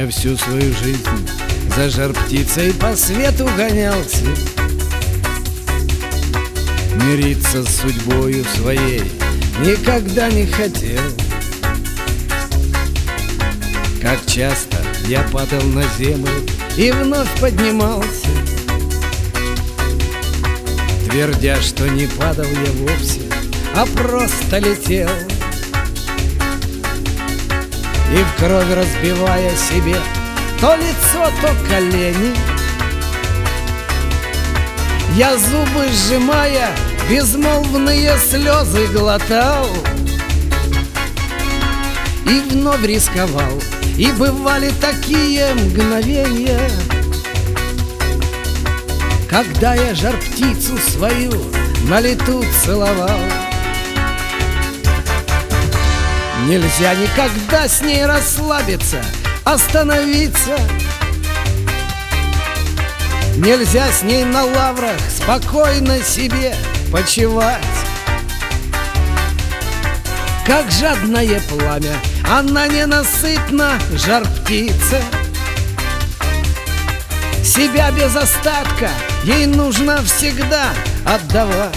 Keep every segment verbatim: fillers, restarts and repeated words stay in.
Я всю свою жизнь за жар-птицей по свету гонялся. Мириться с судьбою своей никогда не хотел. Как часто я падал на землю и вновь поднимался, твердя, что не падал я вовсе, а просто летел. И в крови разбивая себе то лицо, то колени, я зубы сжимая безмолвные слезы глотал. И вновь рисковал, и бывали такие мгновения, когда я жар-птицу свою на лету целовал. Нельзя никогда с ней расслабиться, остановиться. Нельзя с ней на лаврах спокойно себе почивать. Как жадное пламя, она ненасытна, жар-птица. Себя без остатка ей нужно всегда отдавать.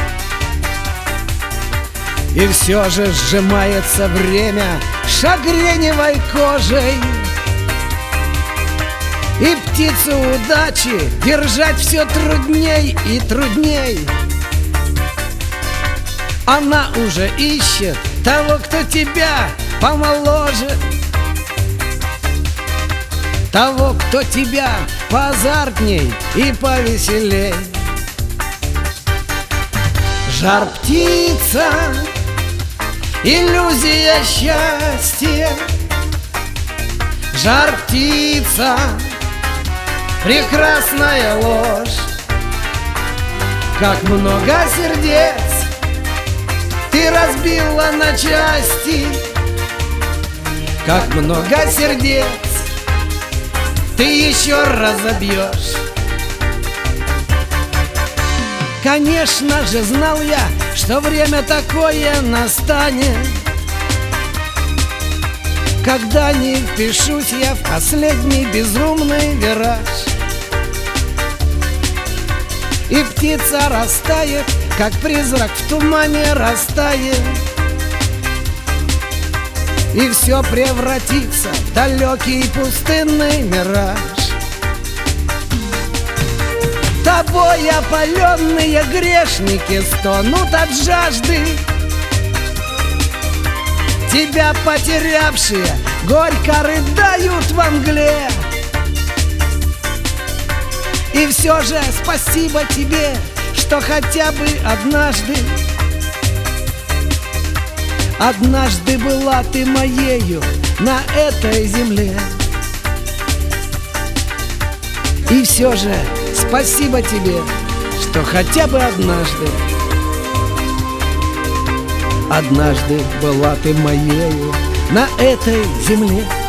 И все же сжимается время шагреневой кожей, и птицу удачи держать все трудней и трудней. Она уже ищет того, кто тебя помоложе, того, кто тебя поазартней и повеселей. Жар-птица, иллюзия счастья. Жар-птица, прекрасная ложь. Как много сердец ты разбила на части, как много сердец ты еще разобьешь. Конечно же, знал я, что время такое настанет, когда не впишусь я в последний безумный вираж, и птица растает, как призрак в тумане растает, и все превратится в далекий пустынный мираж. Тобой опаленные грешники стонут от жажды, тебя потерявшие горько рыдают во мгле. И все же спасибо тебе, что хотя бы однажды, однажды была ты моею на этой земле. И все же спасибо тебе, что хотя бы однажды, однажды была ты моею на этой земле.